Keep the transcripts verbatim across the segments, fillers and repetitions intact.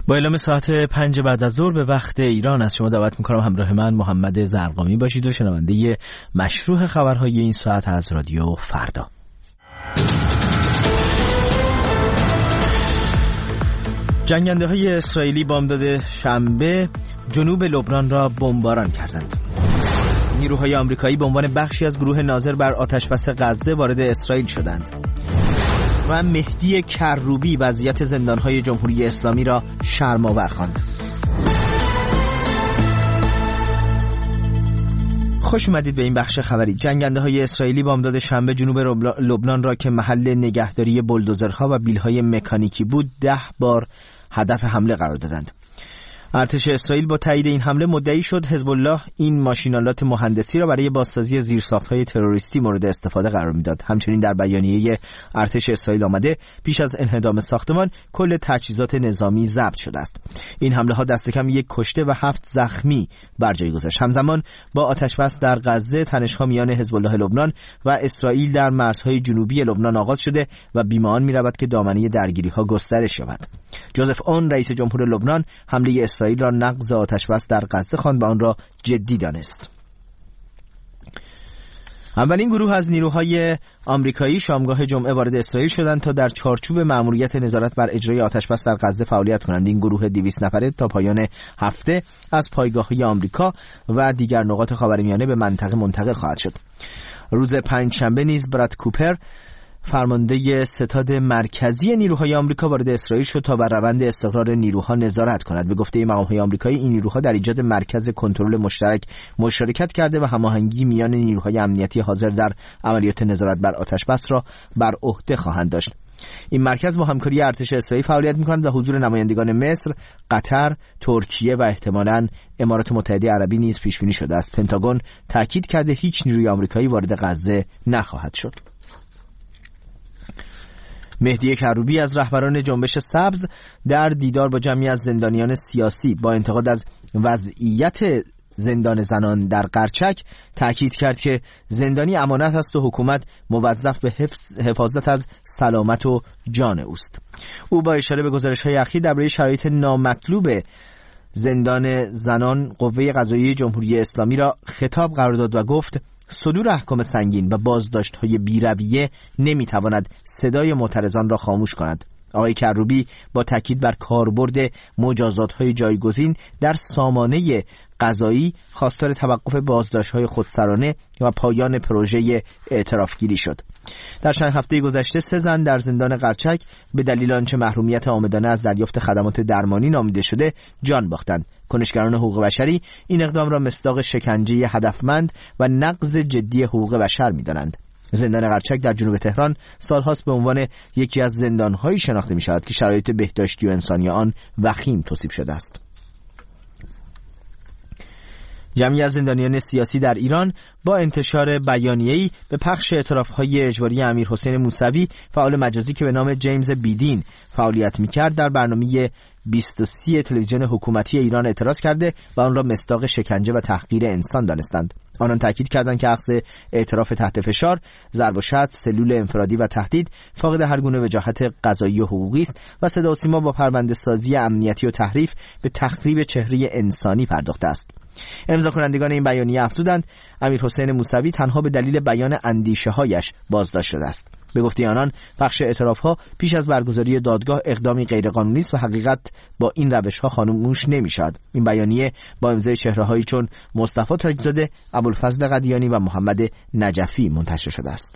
با اعلام ساعت پنج بعد از ظهر به وقت ایران از شما دعوت میکنم همراه من محمد زرقامی باشید و شنونده مشروح خبرهای این ساعت از رادیو فردا. جنگنده های اسرائیلی بامداد شنبه جنوب لبنان را بمباران کردند. نیروهای آمریکایی به عنوان بخشی از گروه ناظر بر آتشبس غزه وارد اسرائیل شدند. و مهدی کروبی وضعیت زندانهای جمهوری اسلامی را شرم‌آور خواند. خوش اومدید به این بخش خبری. جنگنده های اسرائیلی بامداد شنبه جنوب لبنان را که محل نگهداری بولدوزرها و بیلهای مکانیکی بود ده بار هدف حمله قرار دادند. ارتش اسرائیل با تایید این حمله مدعی شد حزب الله این ماشین‌آلات مهندسی را برای بازسازی زیرساخت‌های تروریستی مورد استفاده قرار می‌داد. همچنین در بیانیه ارتش اسرائیل آمده پیش از انهدام ساختمان کل تجهیزات نظامی ضبط شده است. این حمله‌ها دست کم یک کشته و هفت زخمی بر جای گذاشت. همزمان با آتشبس در غزه تنش‌ها میان حزب الله لبنان و اسرائیل در مرزهای جنوبی لبنان آغاز شده و بی‌مان می‌رود که دامنه درگیری‌ها گسترش یابد. جوزف اون رئیس جمهور لبنان حمله اسرائیل را نقض آتشبس در غزه خواند و آن را جدی دانست. اولین گروه از نیروهای آمریکایی شامگاه جمعه وارد اسرائیل شدند تا در چارچوب مأموریت نظارت بر اجرای آتشبس در غزه فعالیت کنند. این گروه دویست نفره تا پایان هفته از پایگاه‌های آمریکا و دیگر نقاط خاورمیانه به منطقه منتقل خواهد شد. روز پنجشنبه نیز براد کوپر فرمانده ستاد مرکزی نیروهای آمریکا وارد اسرائیل شد تا بر روند استقرار نیروها نظارت کند. به گفته مقام‌های آمریکایی این نیروها در ایجاد مرکز کنترل مشترک مشارکت کرده و هماهنگی میان نیروهای امنیتی حاضر در عملیات نظارت بر آتشبس را بر عهده خواهند داشت. این مرکز با همکاری ارتش اسرائیل فعالیت می‌کند و حضور نمایندگان مصر، قطر، ترکیه و احتمالاً امارات متحده عربی نیز پیش بینی شده است. پنتاگون تاکید کرده هیچ نیروی آمریکایی وارد غزه نخواهد شد. مهدی کروبی از رهبران جنبش سبز در دیدار با جمعی از زندانیان سیاسی با انتقاد از وضعیت زندان زنان در قرچک تأکید کرد که زندانی امانت است و حکومت موظف به حفظ حفاظت از سلامت و جان اوست. او با اشاره به گزارش‌های اخیر درباره شرایط نامطلوب زندان زنان قوه قضاییه جمهوری اسلامی را خطاب قرار داد و گفت صدور احکام سنگین و بازداشت‌های بی‌رویه نمی‌تواند صدای معترضان را خاموش کند. آقای کروبی با تاکید بر کاربرد مجازات‌های جایگزین در سامانه قضایی خواستار توقف بازداشت‌های خودسرانه و پایان پروژه اعترافگیری شد. در چند هفته گذشته سه زن در زندان قرچک به دلیل آنچه محرومیت عامدانه از دریافت خدمات درمانی نامیده شده جان باختند. کنشگران حقوق بشری این اقدام را مصداق شکنجه هدفمند و نقض جدی حقوق بشر می‌دانند. زندان قرچک در جنوب تهران سالهاست به عنوان یکی از زندان‌هایی شناخته می‌شود که شرایط بهداشتی و انسانی آن وخیم توصیف شده است. جمعی از زندانیان سیاسی در ایران با انتشار بیانیه‌ای به پخش اعتراف‌های اجباری امیرحسین موسوی فعال مجازی که به نام جیمز بیدین فعالیت می‌کرد در برنامه بیست و سه تلویزیون حکومتی ایران اعتراض کرده و آن را مصداق شکنجه و تحقیر انسان دانستند. آنان تاکید کردند که اخذ اعتراف تحت فشار، ضرب و شتم، سلول انفرادی و تهدید فاقد هر گونه وجاهت قضایی و حقوقی است و صدا و سیما با پرونده‌سازی امنیتی و تحریف به تخریب چهره انسانی پرداخته است. امضا کنندگان این بیانیه افزودند امیرحسین موسوی تنها به دلیل بیان اندیشه‌هایش بازداشت شده است. به گفته آنان پخش اعتراف‌ها پیش از برگزاری دادگاه اقدامی غیرقانونی است و حقیقت با این روش‌ها خاموش نمی‌شود. این بیانیه با امضای چهره‌هایی چون مصطفی تاج‌زاده، ابوالفضل قدیانی و محمد نجفی منتشر شده است.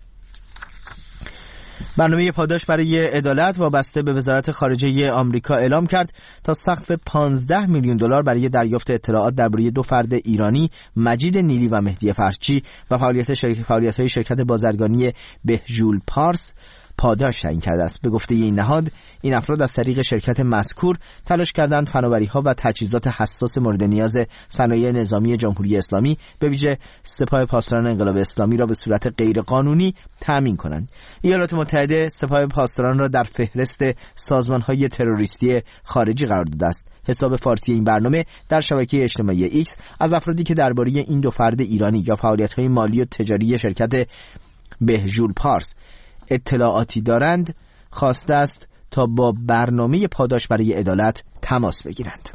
برنامه پاداش برای عدالت وابسته به وزارت خارجه آمریکا اعلام کرد تا سقف پانزده میلیون دلار برای دریافت اطلاعات درباره دو فرد ایرانی مجید نیلی و مهدی فرچی و فعالیت شرکت فعالیت‌های شرکت بازرگانی بهجول پارس پاداش تعیین کرده است. به گفته این نهاد این افراد از طریق شرکت مذکور تلاش کردند فناوری‌ها و تجهیزات حساس مورد نیاز صنایع نظامی جمهوری اسلامی به ویژه سپاه پاسداران انقلاب اسلامی را به صورت غیرقانونی تامین کنند. ایالات متحده سپاه پاسداران را در فهرست سازمان‌های تروریستی خارجی قرار داده است. حساب فارسی این برنامه در شبکه اجتماعی ایکس از افرادی که درباره این دو فرد ایرانی یا فعالیت‌های مالی و تجاری شرکت بهجول پارس اطلاعاتی دارند خواسته است تا با برنامه پاداش برای عدالت تماس بگیرند.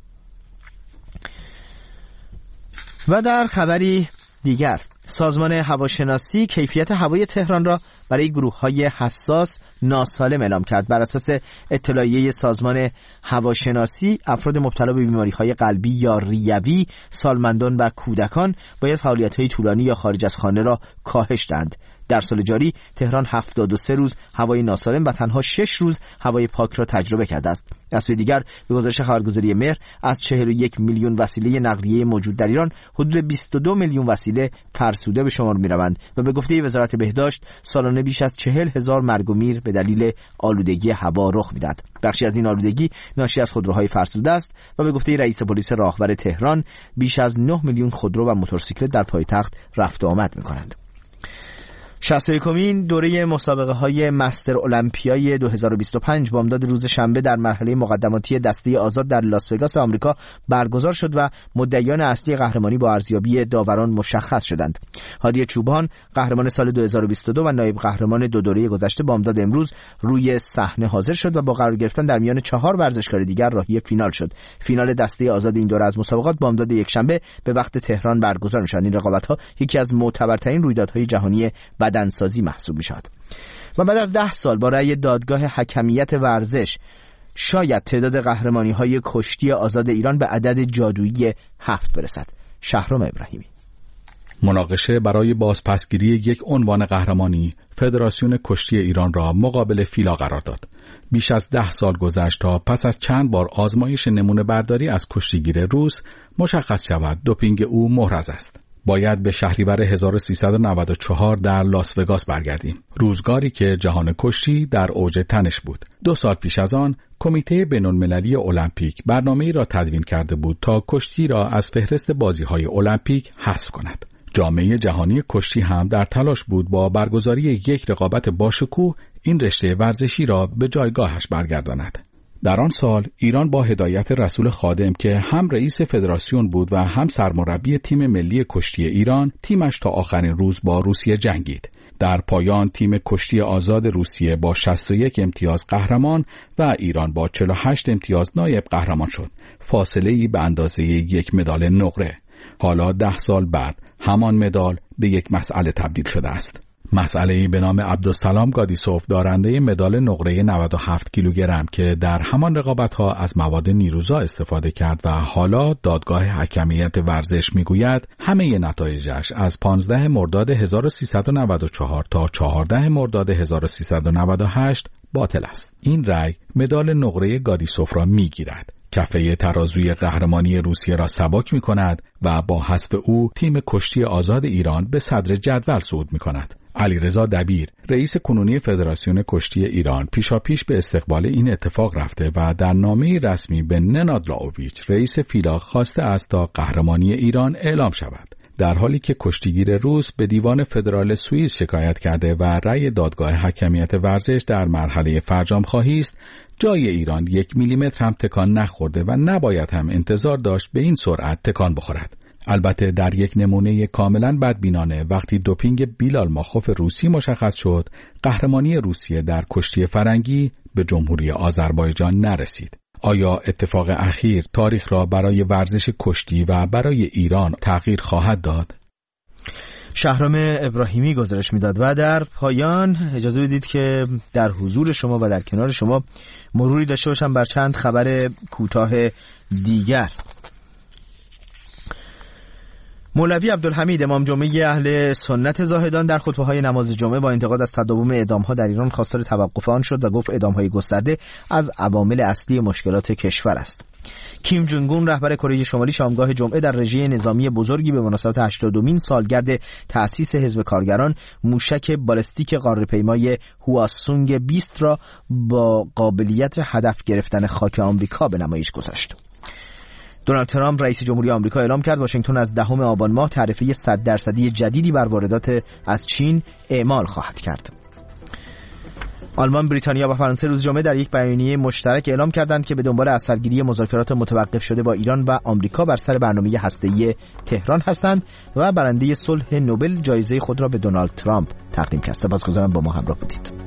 و در خبری دیگر، سازمان هواشناسی کیفیت هوای تهران را برای گروه‌های حساس ناسالم اعلام کرد. بر اساس اطلاعیه سازمان هواشناسی، افراد مبتلا به بیماری‌های قلبی یا ریوی، سالمندان و کودکان باید فعالیت‌های طولانی یا خارج از خانه را کاهش دهند. در سال جاری تهران هفتاد و سه روز هوای ناسالم و تنها شش روز هوای پاک را تجربه کرده است. از سوی دیگر به گزارش خبرگزاری مهر، از چهل و یک میلیون وسیله نقلیه موجود در ایران حدود بیست و دو میلیون وسیله فرسوده به شمار می‌روند و به گفته وزارت بهداشت سالانه بیش از چهل هزار مرگ و میر به دلیل آلودگی هوا رخ می‌دهد. بخشی از این آلودگی ناشی از خودروهای فرسوده است و به گفته رئیس پلیس راهور تهران بیش از نه میلیون خودرو و موتورسیکلت در پایتخت رفت و آمد می‌کنند. شصت و یکمین دوره مسابقه های مستر المپیای دو هزار و بیست و پنج بامداد روز شنبه در مرحله مقدماتی دسته آزاد در لاس وگاس آمریکا برگزار شد و مدعیان اصلی قهرمانی با ارزیابی داوران مشخص شدند. هادی چوبان قهرمان سال دو هزار و بیست و دو و نایب قهرمان دو دوره گذشته بامداد امروز روی صحنه حاضر شد و با قرار گرفتن در میان چهار ورزشکار دیگر راهی فینال شد. فینال دسته آزاد این دوره از مسابقات بامداد یکشنبه به وقت تهران برگزار می‌شود. این رقابت‌ها یکی از معتبرترین رویدادهای جهانی بدنسازی محسوب می‌شود. و بعد از ده سال با رأی دادگاه حکمیت ورزش شاید تعداد قهرمانی‌های کشتی آزاد ایران به عدد جادویی هفت برسد. شهرام ابراهیمی. مناقشه برای بازپسگیری یک عنوان قهرمانی فدراسیون کشتی ایران را مقابل فیلا قرار داد. بیش از ده سال گذشت تا پس از چند بار آزمایش نمونه برداری از کشتیگیر روس مشخص شود دوپینگ او محرز است. باید به شهریور هزار و سیصد و نود و چهار در لاس وگاس برگردیم، روزگاری که جهان کشتی در اوج تنش بود. دو سال پیش از آن کمیته بین‌المللی المپیک برنامه‌ای را تدوین کرده بود تا کشتی را از فهرست بازی‌های المپیک حذف کند. جامعه جهانی کشتی هم در تلاش بود با برگزاری یک رقابت باشکوه این رشته ورزشی را به جایگاهش برگرداند. در آن سال ایران با هدایت رسول خادم که هم رئیس فدراسیون بود و هم سرمربی تیم ملی کشتی ایران، تیمش تا آخرین روز با روسیه جنگید. در پایان تیم کشتی آزاد روسیه با شصت و یک امتیاز قهرمان و ایران با چهل و هشت امتیاز نایب قهرمان شد. فاصله‌ای به اندازه یک مدال نقره. حالا ده سال بعد همان مدال به یک مسئله تبدیل شده است. مسئله‌ای به نام عبدالسلام گادیسوف دارنده مدال نقره نود و هفت کیلوگرم که در همان رقابت‌ها از مواد نیروزا استفاده کرد و حالا دادگاه حکمیت ورزش می‌گوید همه نتایجش از پانزده مرداد هزار و سیصد و نود و چهار تا چهارده مرداد هزار و سیصد و نود و هشت باطل است. این رأی مدال نقره گادیسوف را می‌گیرد. کفه ترازوی قهرمانی روسیه را سبک می‌کند و با حذف او تیم کشتی آزاد ایران به صدر جدول صعود می‌کند. علیرضا دبیر رئیس کنونی فدراسیون کشتی ایران پیشاپیش به استقبال این اتفاق رفته و در نامه رسمی به نناد لاوویچ رئیس فیلا خواسته است تا قهرمانی ایران اعلام شود، در حالی که کشتیگیر روس به دیوان فدرال سوئیس شکایت کرده و رأی دادگاه حکمیت ورزش در مرحله فرجام خواهی است. جای ایران یک میلیمتر هم تکان نخورده و نباید هم انتظار داشت به این سرعت تکان بخورد. البته در یک نمونه کاملا بدبینانه وقتی دوپینگ بیلال ماخوف روسی مشخص شد، قهرمانی روسیه در کشتی فرنگی به جمهوری آذربایجان نرسید. آیا اتفاق اخیر تاریخ را برای ورزش کشتی و برای ایران تغییر خواهد داد؟ شهرام ابراهیمی گزارش میداد. و در پایان اجازه بدید که در حضور شما و در کنار شما مروری داشته باشم بر چند خبر کوتاه دیگر. مولوی عبدالحمید امام جمعه اهل سنت زاهدان در خطبه‌های نماز جمعه با انتقاد از تداوم اعدام‌ها در ایران خواستار توقف آن شد و گفت اعدام‌های گسترده از عوامل اصلی مشکلات کشور است. کیم جونگ اون رهبر کره شمالی شامگاه جمعه در رژه نظامی بزرگی به مناسبت هشتادمین سالگرد تأسیس حزب کارگران موشک بالستیک قاره‌پیمای هواسونگ بیست را با قابلیت هدف گرفتن خاک آمریکا به نمایش گذاشت. دونالد ترامپ رئیس جمهوری آمریکا اعلام کرد واشنگتن از دهم آبان ماه تعرفه صد درصدی جدیدی بر واردات از چین اعمال خواهد کرد. آلمان، بریتانیا و فرانسه روز جمعه در یک بیانیه مشترک اعلام کردند که به دنبال اثرگیری مذاکرات متوقف شده با ایران و آمریکا بر سر برنامه هسته‌ای تهران هستند و برنده صلح نوبل جایزه خود را به دونالد ترامپ تقدیم کرد. سپاسگزارم با ما همراه بودید.